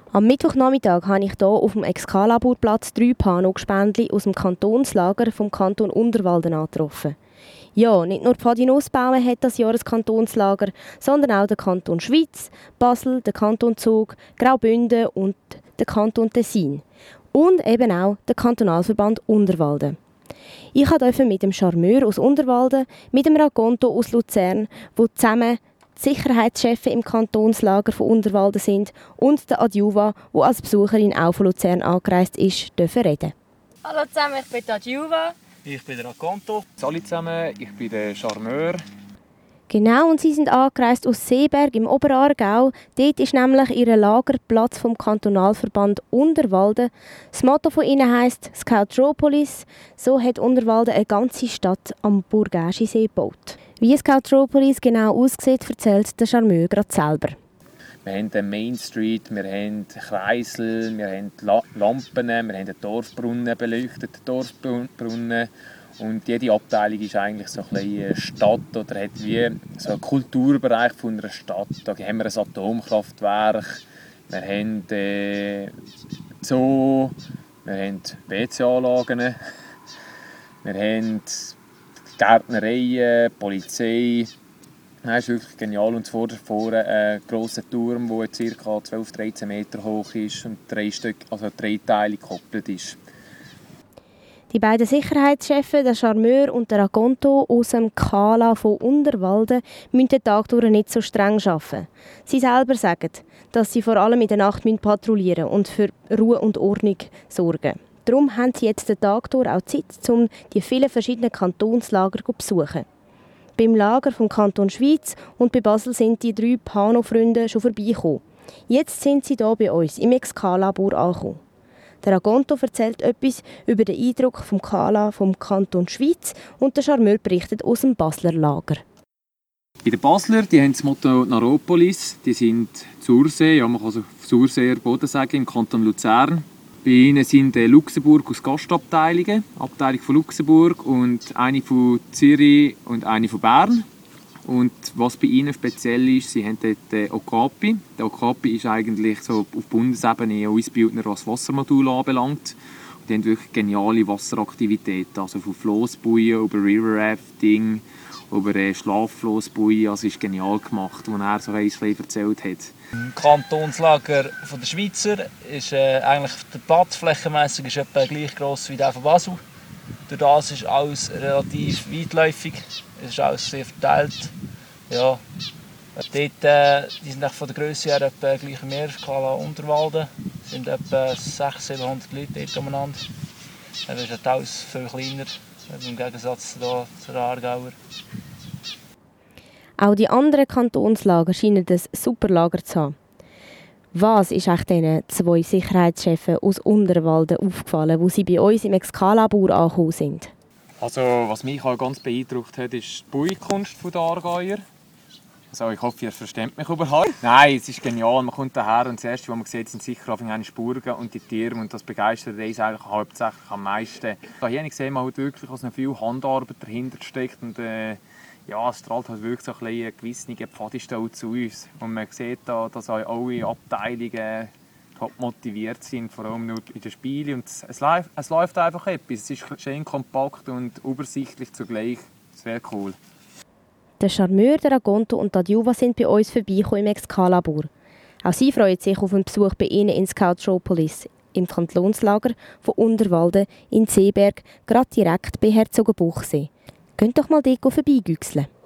Am Mittwochnachmittag habe ich hier auf dem Excalaburplatz 3 Pano-Gespendli aus dem Kantonslager vom Kanton Unterwalden angetroffen. Ja, nicht nur Pfadi Nussbaume hat das Jahr ein Kantonslager, sondern auch der Kanton Schwyz, Basel, der Kanton Zug, Graubünden und der Kanton Tessin. Und eben auch der Kantonalverband Unterwalden. Ich durfte mit dem Charmeur aus Unterwalden, mit dem Raconto aus Luzern, wo zusammen die Sicherheitschefs im Kantonslager von Unterwalden sind, und der Adjuva, die als Besucherin auch von Luzern angereist ist, dürfen reden. Hallo zusammen, ich bin die Adjuva. Ich bin der Raconto. Hallo zusammen, ich bin der Charmeur. Genau, und sie sind angereist aus Seeberg im Oberaargau. Dort ist nämlich ihr Lagerplatz vom Kantonalverband Unterwalden. Das Motto von ihnen heisst Scoutropolis. So hat Unterwalden eine ganze Stadt am Burgäschisee gebaut. Wie Scoutropolis genau aussieht, erzählt der Charmeur gerade selber. Wir haben den Main Street, wir haben Kreisel, wir haben Lampen, wir haben einen Dorfbrunnen, beleuchteten Dorfbrunnen. Und jede Abteilung ist eigentlich so eine Stadt oder hat wie so einen Kulturbereich von einer Stadt. Da haben wir ein Atomkraftwerk, wir haben Zoo, wir haben WC-Anlagen, wir haben Gärtnereien, Polizei. Das ist wirklich genial. Und vorne ein grosser Turm, der ca. 12-13 Meter hoch ist und dreiteilig gekoppelt ist. Die beiden Sicherheitschefs, der Charmeur und der Raconto aus dem Kala von Unterwalden, müssen den Tag durch nicht so streng arbeiten. Sie selber sagen, dass sie vor allem in der Nacht patrouillieren und für Ruhe und Ordnung sorgen. Darum haben sie jetzt den Tag durch auch Zeit, um die vielen verschiedenen Kantonslager zu besuchen. Beim Lager vom Kanton Schwyz und bei Basel sind die 3 Pano-Freunde schon vorbeigekommen. Jetzt sind sie hier bei uns im Excalabur angekommen. Der Raconto erzählt etwas über den Eindruck vom Kala vom Kanton Schwyz und der Charmeur berichtet aus dem Basler Lager. Bei den Basler, die haben das Motto Naropolis, die sind Sursee, ja, man kann so Surseer Boden sagen, im Kanton Luzern. Bei ihnen sind Luxemburg aus Gastabteilungen, Abteilung von Luxemburg und eine von Zürich und eine von Bern. Und was bei ihnen speziell ist, sie haben dort den Okapi. Der Okapi ist eigentlich so auf Bundesebene ein Ausbildner, was Wassermodul anbelangt. Und die haben wirklich geniale Wasseraktivitäten, also von Flossbuien über River Rafting, über Schlafflossbuien. Also ist genial gemacht, was er so ein bisschen erzählt hat. Im Kantonslager der Schweizer ist eigentlich der Platz flächenmässig ist etwa gleich gross wie der von Basel. Durch das ist alles relativ weitläufig, es ist alles sehr verteilt. Ja, dort, die sind von der Grösse her etwa gleich mehr, Kala Unterwalden. Es sind etwa 600-700 Leute dort umeinander. Das ist alles viel kleiner, im Gegensatz zur Aargauer. Auch die anderen Kantonslager scheinen ein super Lager zu haben. Was ist euch diesen 2 Sicherheitschefs aus Unterwalden aufgefallen, wo sie bei uns im Excalabur angekommen sind? Also, was mich auch ganz beeindruckt hat, ist die Baukunst der Aargauer. Also, ich hoffe, ihr versteht mich überhaupt. Nein, es ist genial. Man kommt daher und das Erste, was man sieht, sind sicher auf eine Burgen und die Tiere. Und das begeistert uns eigentlich hauptsächlich am meisten. Hier sehen wir halt wirklich, dass noch viel Handarbeit dahinter steckt. Und, ja, es strahlt halt wirklich so ein gewisser Pfadistolz zu uns. Und man sieht da, dass auch alle Abteilungen top motiviert sind, vor allem nur in den Spielen. Und es läuft einfach etwas. Es ist schön kompakt und übersichtlich zugleich. Das wäre cool. Der Charmeur, der Raconto und die Adjuva sind bei uns vorbeigekommen im Excalabur. Auch sie freuen sich auf einen Besuch bei ihnen in Scoutropolis, im Kantonslager von Unterwalden in Seeberg, gerade direkt bei Herzogenbuchsee. Könnt doch mal dort vorbeigüchseln.